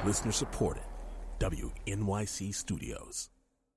Listener supported. WNYC Studios.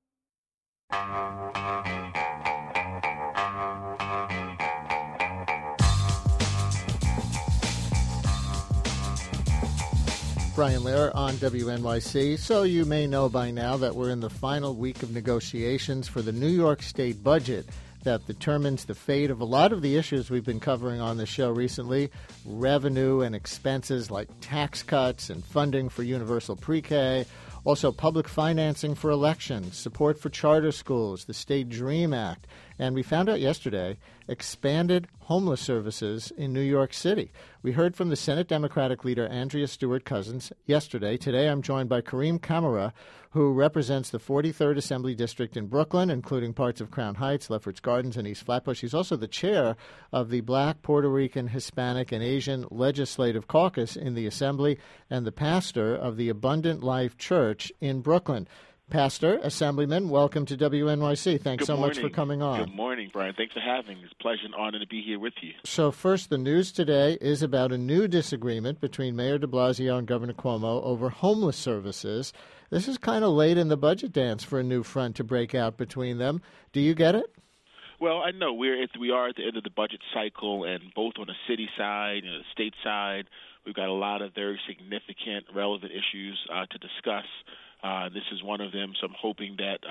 Brian Lehrer on WNYC. So you may know by now that we're in the final week of negotiations for the New York State budget that determines the fate of a lot of the issues we've been covering on the show recently, revenue and expenses like tax cuts and funding for universal pre-K, also public financing for elections, support for charter schools, the State Dream Act, and we found out yesterday, expanded homeless services in New York City. We heard from the Senate Democratic leader Andrea Stewart-Cousins yesterday. Today I'm joined by Kareem Kamara, who represents the 43rd Assembly District in Brooklyn, including parts of Crown Heights, Lefferts Gardens, and East Flatbush. He's also the chair of the Black, Puerto Rican, Hispanic, and Asian Legislative Caucus in the Assembly and the pastor of the Abundant Life Church in Brooklyn. Pastor, Assemblyman, welcome to WNYC. Thanks so much for coming on. Good morning, Brian. Thanks for having me. It's a pleasure and honor to be here with you. So first, the news today is about a new disagreement between Mayor de Blasio and Governor Cuomo over homeless services. This is kind of late in the budget dance for a new front to break out between them. Do you get it? Well, I know we are at the end of the budget cycle, and both on the city side and the state side, we've got a lot of very significant, relevant issues to discuss. This is one of them, so I'm hoping that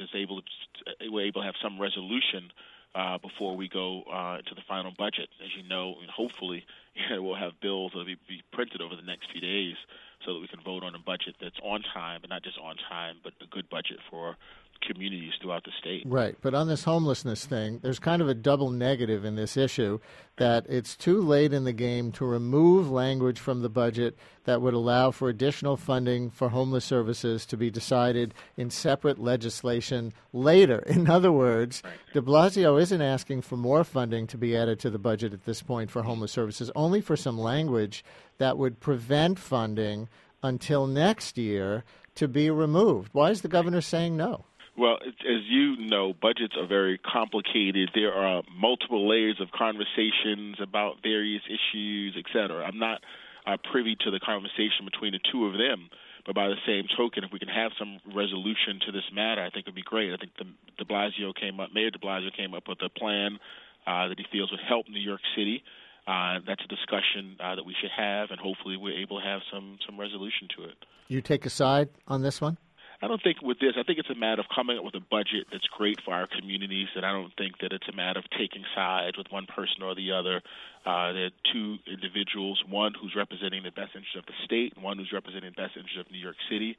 we're able to have some resolution before we go into the final budget. As you know, and hopefully we'll have bills that will be printed over the next few days so that we can vote on a budget that's on time, and not just on time, but a good budget for communities throughout the state. Right, but on this homelessness thing, there's kind of a double negative in this issue, that it's too late in the game to remove language from the budget that would allow for additional funding for homeless services to be decided in separate legislation later. In other words, de Blasio isn't asking for more funding to be added to the budget at this point for homeless services, only for some language that would prevent funding until next year to be removed. Why is the governor saying no? Well, as you know, budgets are very complicated. There are multiple layers of conversations about various issues, et cetera. I'm not privy to the conversation between the two of them, but by the same token, if we can have some resolution to this matter, I think it would be great. I think Mayor de Blasio came up with a plan that he feels would help New York City. That's a discussion that we should have, and hopefully we're able to have some resolution to it. You take a side on this one? I don't think with this, I think it's a matter of coming up with a budget that's great for our communities, and I don't think that it's a matter of taking sides with one person or the other. There are two individuals, one who's representing the best interest of the state, and one who's representing the best interest of New York City.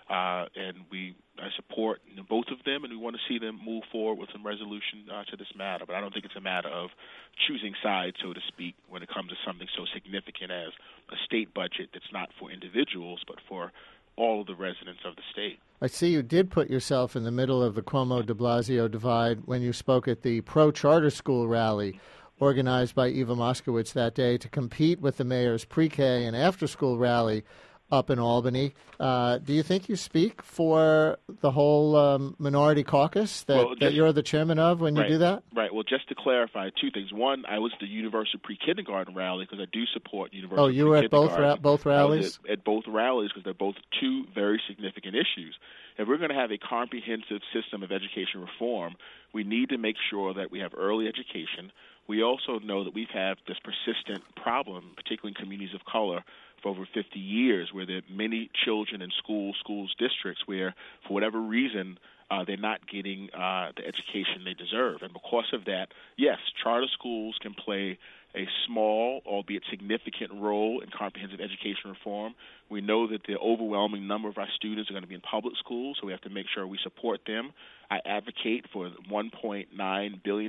And I support both of them, and we want to see them move forward with some resolution to this matter. But I don't think it's a matter of choosing sides, so to speak, when it comes to something so significant as a state budget that's not for individuals but for all of the residents of the state. I see you did put yourself in the middle of the Cuomo-de Blasio divide when you spoke at the pro-charter school rally organized by Eva Moskowitz that day to compete with the mayor's pre-K and after-school rally up in Albany. Do you think you speak for the whole minority caucus that you're the chairman of when you do that? Right. Well, just to clarify, two things. One, I was at the Universal Pre-Kindergarten rally because I do support Universal Pre-Kindergarten. Oh, you were at both rallies? At both rallies because they're both two very significant issues. If we're going to have a comprehensive system of education reform, we need to make sure that we have early education. We also know that we've had this persistent problem, particularly in communities of color, for over 50 years, where there are many children in schools, districts, where, for whatever reason, they're not getting the education they deserve. And because of that, yes, charter schools can play a small, albeit significant role in comprehensive education reform. We know that the overwhelming number of our students are going to be in public schools, so we have to make sure we support them. I advocate for $1.9 billion.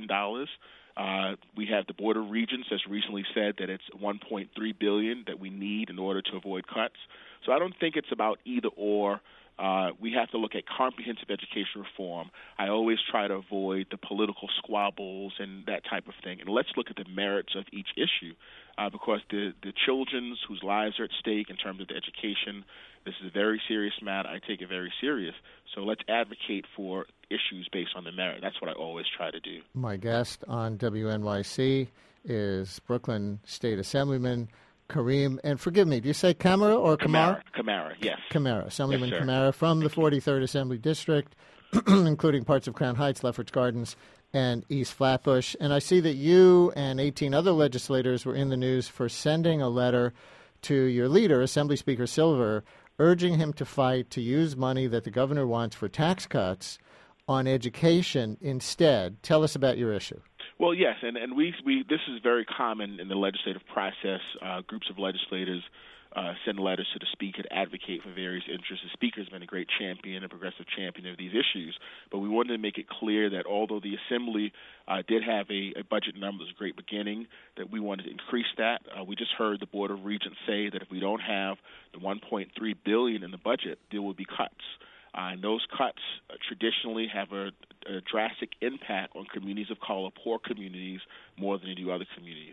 We have the Board of Regents that's recently said that it's $1.3 billion that we need in order to avoid cuts. So I don't think it's about either or. We have to look at comprehensive education reform. I always try to avoid the political squabbles and that type of thing. And let's look at the merits of each issue because the children whose lives are at stake in terms of the education, this is a very serious matter. I take it very serious. So let's advocate for issues based on the merit. That's what I always try to do. My guest on WNYC is Brooklyn State Assemblyman Kareem, and forgive me, do you say Kamara or Kamara? Kamara, yes. Kamara, Assemblyman Yes, Kamara from the 43rd Assembly District, including parts of Crown Heights, Lefferts Gardens, and East Flatbush. And I see that you and 18 other legislators were in the news for sending a letter to your leader, Assembly Speaker Silver, urging him to fight to use money that the governor wants for tax cuts on education instead. Tell us about your issue. Well, yes, and we this is very common in the legislative process. Groups of legislators send letters to the Speaker to advocate for various interests. The Speaker has been a great champion, a progressive champion of these issues, but we wanted to make it clear that although the Assembly did have a budget number that was a great beginning, that we wanted to increase that. We just heard the Board of Regents say that if we don't have the $1.3 billion in the budget, there will be cuts. And those cuts traditionally have a drastic impact on communities of color, poor communities, more than they do other communities.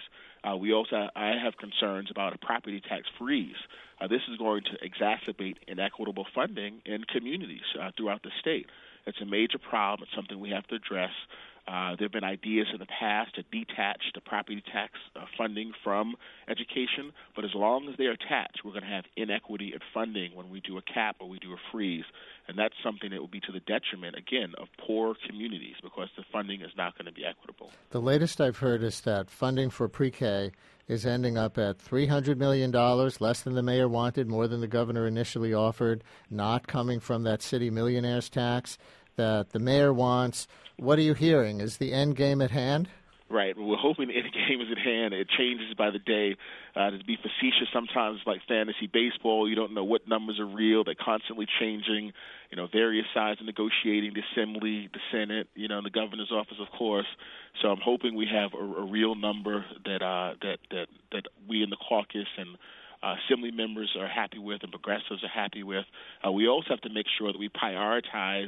I have concerns about a property tax freeze. This is going to exacerbate inequitable funding in communities throughout the state. It's a major problem. It's something we have to address. There have been ideas in the past to detach the property tax funding from education, but as long as they're attached, we're going to have inequity in funding when we do a cap or we do a freeze, and that's something that will be to the detriment, again, of poor communities because the funding is not going to be equitable. The latest I've heard is that funding for pre-K is ending up at $300 million, less than the mayor wanted, more than the governor initially offered, not coming from that city millionaires tax that the mayor wants. What are you hearing? Is the end game at hand? Right. We're hoping the end game is at hand. It changes by the day. To be facetious, sometimes it's like fantasy baseball. You don't know what numbers are real. They're constantly changing. Various sides are negotiating, the Assembly, the Senate, and the governor's office, of course. So I'm hoping we have a real number that we in the caucus and Assembly members are happy with and progressives are happy with. We also have to make sure that we prioritize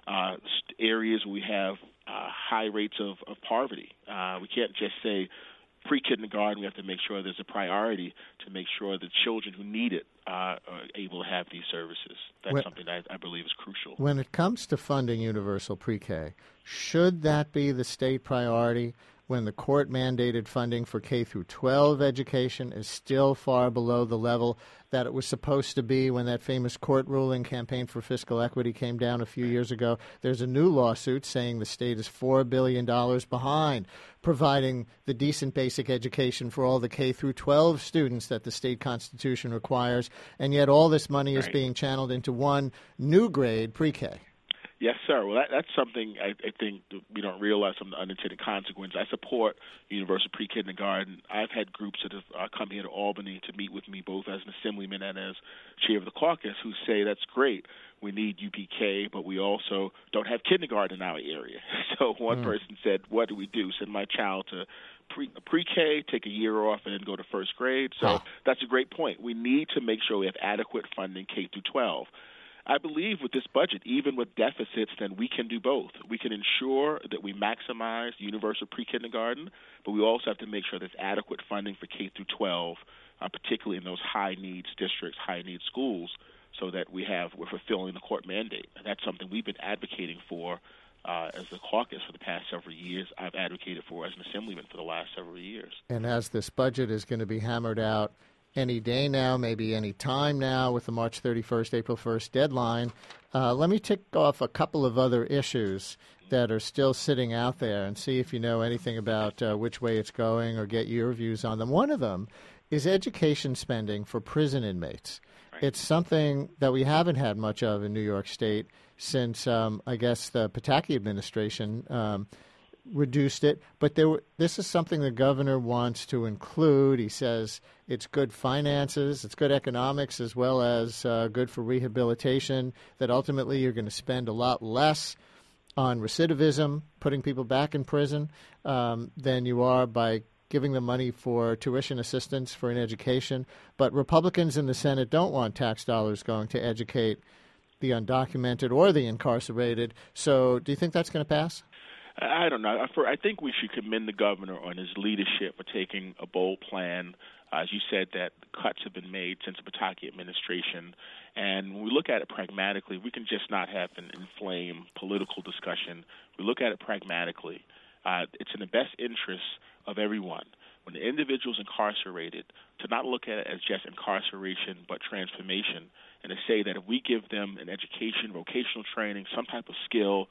areas where we have high rates of poverty. We can't just say pre-kindergarten. We have to make sure there's a priority to make sure the children who need it are able to have these services. That's something that I believe is crucial. When it comes to funding universal pre-K, should that be the state priority when the court-mandated funding for K through 12 education is still far below the level that it was supposed to be when that famous court ruling, Campaign for Fiscal Equity, came down a few years ago? There's a new lawsuit saying the state is $4 billion behind providing the decent basic education for all the K through 12 students that the state constitution requires, and yet all this money is being channeled into one new grade pre-K. Yes, sir. Well, that's something I think we don't realize some of the unintended consequences. I support universal pre-kindergarten. I've had groups that have come here to Albany to meet with me, both as an assemblyman and as chair of the caucus, who say that's great. We need UPK, but we also don't have kindergarten in our area. So one person said, what do we do? Send my child to pre-K, take a year off, and then go to first grade? So that's a great point. We need to make sure we have adequate funding K through 12. I believe with this budget, even with deficits, then we can do both. We can ensure that we maximize universal pre-kindergarten, but we also have to make sure there's adequate funding for K through 12, particularly in those high-needs districts, high-needs schools, so that we're fulfilling the court mandate. And that's something we've been advocating for as the caucus for the past several years. I've advocated for as an assemblyman for the last several years. And as this budget is going to be hammered out any day now, maybe any time now with the March 31st, April 1st deadline, let me tick off a couple of other issues that are still sitting out there and see if you know anything about which way it's going or get your views on them. One of them is education spending for prison inmates. Right. It's something that we haven't had much of in New York State since, I guess, the Pataki administration reduced it, but this is something the governor wants to include. He says it's good finances, it's good economics, as well as good for rehabilitation, that ultimately you're going to spend a lot less on recidivism, putting people back in prison, than you are by giving them money for tuition assistance for an education. But Republicans in the Senate don't want tax dollars going to educate the undocumented or the incarcerated. So do you think that's going to pass? I don't know. I think we should commend the governor on his leadership for taking a bold plan. As you said, that cuts have been made since the Pataki administration. And when we look at it pragmatically, we can just not have an inflamed political discussion. We look at it pragmatically. It's in the best interest of everyone when the individual's incarcerated, to not look at it as just incarceration but transformation, and to say that if we give them an education, vocational training, some type of skill,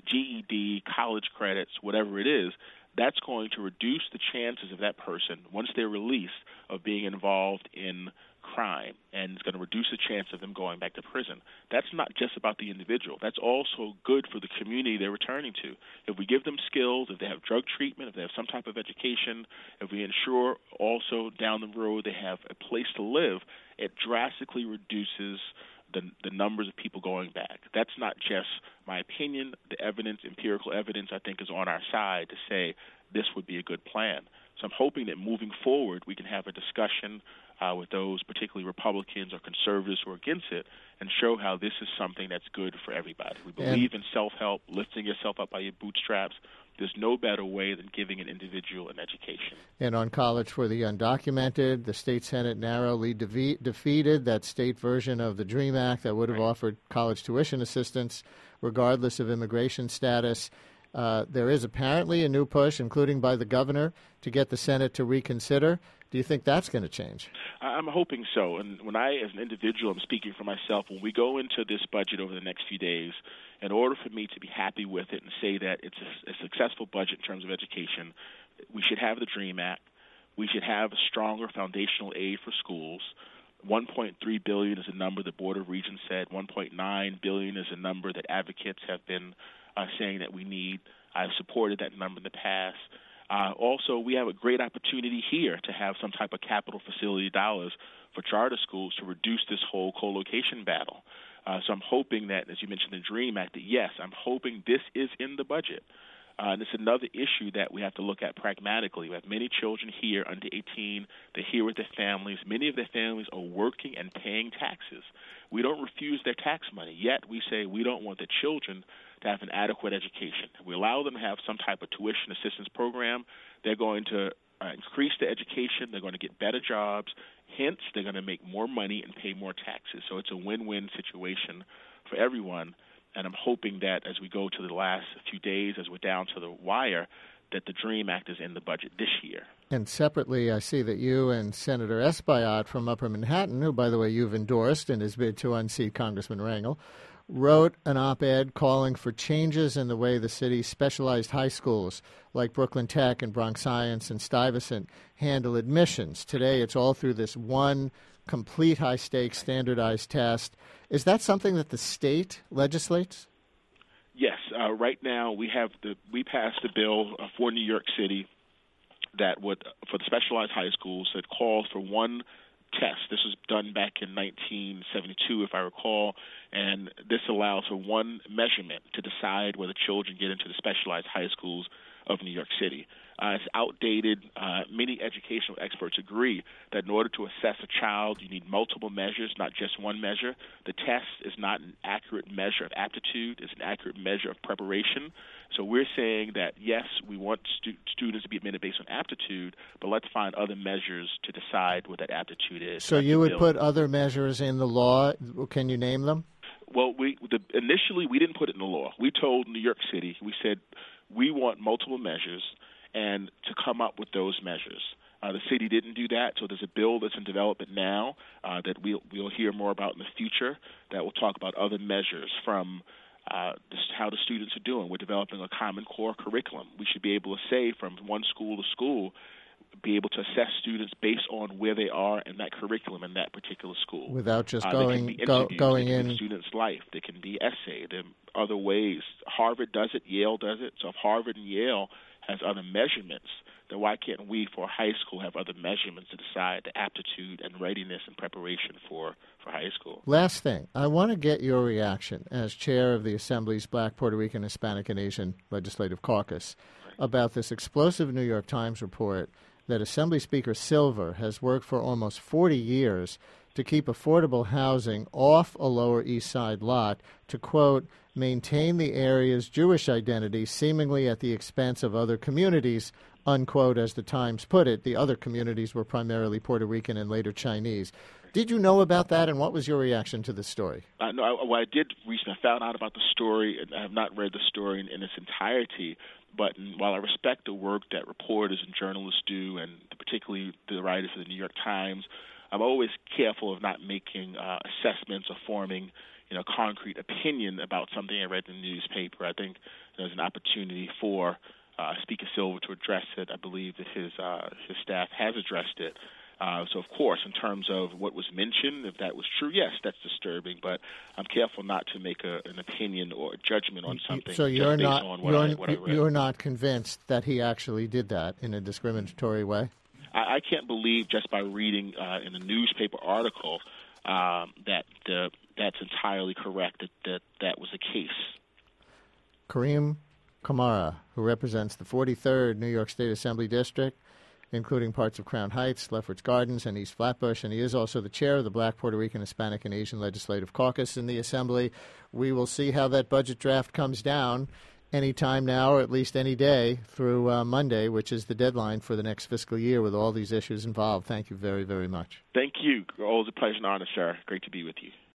GED, college credits, whatever it is, that's going to reduce the chances of that person, once they're released, of being involved in crime, and it's going to reduce the chance of them going back to prison. That's not just about the individual. That's also good for the community they're returning to. If we give them skills, if they have drug treatment, if they have some type of education, if we ensure also down the road they have a place to live, it drastically reduces the numbers of people going back. That's not just my opinion. The evidence, empirical evidence, I think is on our side to say this would be a good plan. So I'm hoping that moving forward we can have a discussion with those, particularly Republicans or conservatives who are against it, and show how this is something that's good for everybody. We believe in self-help, lifting yourself up by your bootstraps. There's no better way than giving an individual an education. And on college for the undocumented, the state Senate narrowly defeated that state version of the DREAM Act that would have offered college tuition assistance regardless of immigration status. There is apparently a new push, including by the governor, to get the Senate to reconsider. Do you think that's going to change? I'm hoping so. And when I, as an individual, I'm speaking for myself, when we go into this budget over the next few days, in order for me to be happy with it and say that it's a successful budget in terms of education, we should have the DREAM Act. We should have a stronger foundational aid for schools. $1.3 billion is a number the Board of Regents said. $1.9 billion is a number that advocates have been saying that we need. I've supported that number in the past. Also, we have a great opportunity here to have some type of capital facility dollars for charter schools to reduce this whole co-location battle. So I'm hoping that, as you mentioned, the DREAM Act, that yes, I'm hoping this is in the budget. And it's another issue that we have to look at pragmatically. We have many children here under 18. They're here with their families. Many of their families are working and paying taxes. We don't refuse their tax money, yet we say we don't want the children to have an adequate education. If we allow them to have some type of tuition assistance program, they're going to increase their education, they're going to get better jobs, hence they're going to make more money and pay more taxes. So it's a win-win situation for everyone, and I'm hoping that as we go to the last few days, as we're down to the wire, that the DREAM Act is in the budget this year. And separately, I see that you and Senator Espaillat from Upper Manhattan, who, by the way, you've endorsed in his bid to unseat Congressman Rangel, wrote an op-ed calling for changes in the way the city's specialized high schools like Brooklyn Tech and Bronx Science and Stuyvesant handle admissions. Today, it's all through this one complete high-stakes standardized test. Is that something that the state legislates? Yes. Right now, we passed a bill for New York City that would, for the specialized high schools, that calls for one test. This was done back in 1972, if I recall, and this allows for one measurement to decide whether children get into the specialized high schools of New York City. It's outdated. Many educational experts agree that in order to assess a child, you need multiple measures, not just one measure. The test is not an accurate measure of aptitude. It's an accurate measure of preparation. So we're saying that, yes, we want students to be admitted based on aptitude, but let's find other measures to decide what that aptitude is. So you would put other measures in the law. Can you name them? Well, initially we didn't put it in the law. We told New York City, we said we want multiple measures and to come up with those measures. The city didn't do that, so there's a bill that's in development now that we'll hear more about in the future that will talk about other measures from how the students are doing. We're developing a Common Core curriculum. We should be able to say from one school to school, be able to assess students based on where they are in that curriculum in that particular school. Without just going in the student's life. There can be essay. There are other ways. Harvard does it. Yale does it. So if Harvard and Yale has other measurements, then why can't we, for high school, have other measurements to decide the aptitude and readiness and preparation for high school? Last thing, I want to get your reaction as chair of the Assembly's Black, Puerto Rican, Hispanic, and Asian Legislative Caucus about this explosive New York Times report that Assembly Speaker Silver has worked for almost 40 years to keep affordable housing off a Lower East Side lot to, quote, maintain the area's Jewish identity seemingly at the expense of other communities, unquote, as the Times put it. The other communities were primarily Puerto Rican and later Chinese. Did you know about that, and what was your reaction to the story? No, I did recently. I found out about the story, and I have not read the story in its entirety. But while I respect the work that reporters and journalists do, and particularly the writers for the New York Times, I'm always careful of not making assessments or forming, concrete opinion about something I read in the newspaper. I think there's an opportunity for Speaker Silver to address it. I believe that his staff has addressed it. So, of course, in terms of what was mentioned, if that was true, yes, that's disturbing. But I'm careful not to make an opinion or a judgment on something. So you're just not based on what I read. You're not convinced that he actually did that in a discriminatory way? I can't believe just by reading in a newspaper article that's entirely correct that was the case. Kareem Kamara, who represents the 43rd New York State Assembly District, including parts of Crown Heights, Lefferts Gardens, and East Flatbush, and he is also the chair of the Black, Puerto Rican, Hispanic, and Asian Legislative Caucus in the Assembly. We will see how that budget draft comes down any time now, or at least any day through Monday, which is the deadline for the next fiscal year with all these issues involved. Thank you very, very much. Thank you. Always a pleasure and honor, sir. Great to be with you.